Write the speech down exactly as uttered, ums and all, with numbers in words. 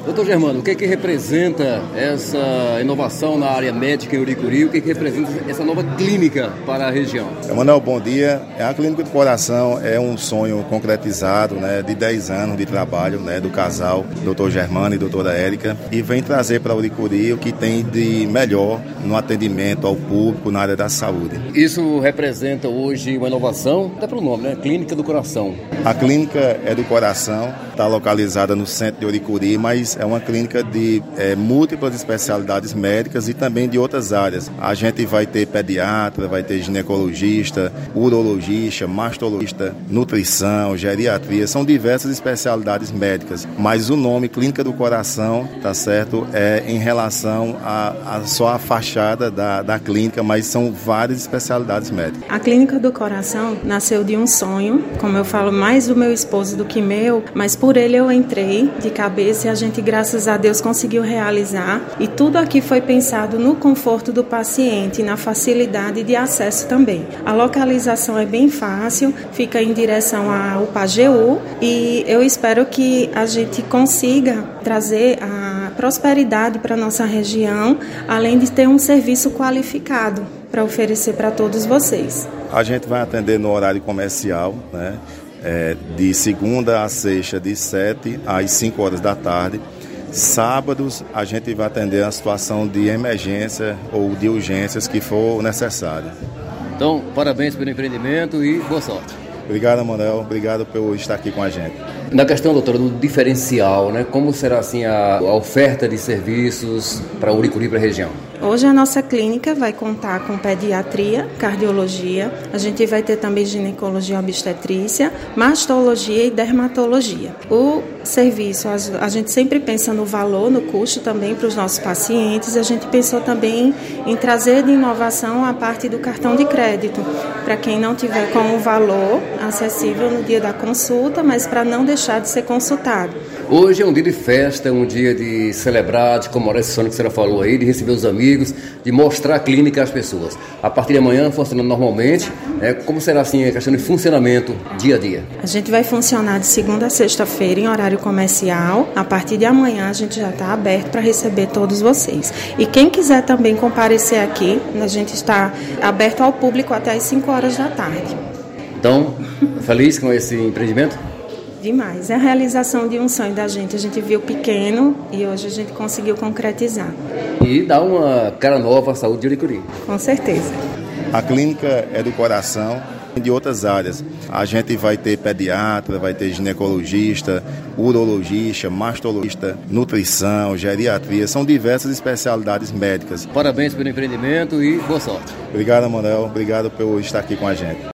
Doutor Germano, o que é que representa essa inovação na área médica em Uricuri? O que é que representa essa nova clínica para a região? Emanuel, bom dia. A Clínica do Coração é um sonho concretizado, né, de dez anos de trabalho, né, do casal, doutor Germano e doutora Érica, e vem trazer para Uricuri o que tem de melhor no atendimento ao público na área da saúde. Isso representa hoje uma inovação, até pelo nome, né? Clínica do Coração. A Clínica é do Coração, está localizada no centro de Uricuri, mas é uma clínica de é, múltiplas especialidades médicas e também de outras áreas. A gente vai ter pediatra, vai ter ginecologista, urologista, mastologista, nutrição, geriatria, são diversas especialidades médicas, mas o nome Clínica do Coração, tá certo, é em relação a, a só a fachada da, da clínica, mas são várias especialidades médicas. A Clínica do Coração nasceu de um sonho, como eu falo, mais do meu esposo do que meu, mas por ele eu entrei de cabeça e a gente, graças a Deus, conseguiu realizar. E tudo aqui foi pensado no conforto do paciente e na facilidade de acesso também. A localização é bem fácil, fica em direção ao Pajeú e eu espero que a gente consiga trazer a prosperidade para a nossa região, além de ter um serviço qualificado para oferecer para todos vocês. A gente vai atender no horário comercial, né? É, de segunda a sexta, de sete às cinco horas da tarde. Sábados, a gente vai atender a situação de emergência ou de urgências que for necessário. Então, parabéns pelo empreendimento e boa sorte. Obrigado, Emanuel. Obrigado por estar aqui com a gente. Na questão, doutora, do diferencial, né? Como será assim a, a oferta de serviços para Uricuri, para a região? Hoje a nossa clínica vai contar com pediatria, cardiologia, a gente vai ter também ginecologia obstetrícia, mastologia e dermatologia. O serviço, a gente sempre pensa no valor, no custo também para os nossos pacientes, a gente pensou também em trazer de inovação a parte do cartão de crédito, para quem não tiver com o valor acessível no dia da consulta, mas para não deixar de ser consultado. Hoje é um dia de festa, um dia de celebrar, de comemorar esse sonho que a senhora falou aí, de receber os amigos, de mostrar a clínica às pessoas. A partir de amanhã, funcionando normalmente, né, como será assim a questão de funcionamento dia a dia? A gente vai funcionar de segunda a sexta-feira em horário comercial. A partir de amanhã a gente já está aberto para receber todos vocês. E quem quiser também comparecer aqui, a gente está aberto ao público até às cinco horas da tarde. Então, feliz com esse empreendimento? Demais. É a realização de um sonho da gente. A gente viu pequeno e hoje a gente conseguiu concretizar. E dá uma cara nova à saúde de Uricuri. Com certeza. A clínica é do Coração e de outras áreas. A gente vai ter pediatra, vai ter ginecologista, urologista, mastologista, nutrição, geriatria, são diversas especialidades médicas. Parabéns pelo empreendimento e boa sorte. Obrigado, Emanuel. Obrigado por estar aqui com a gente.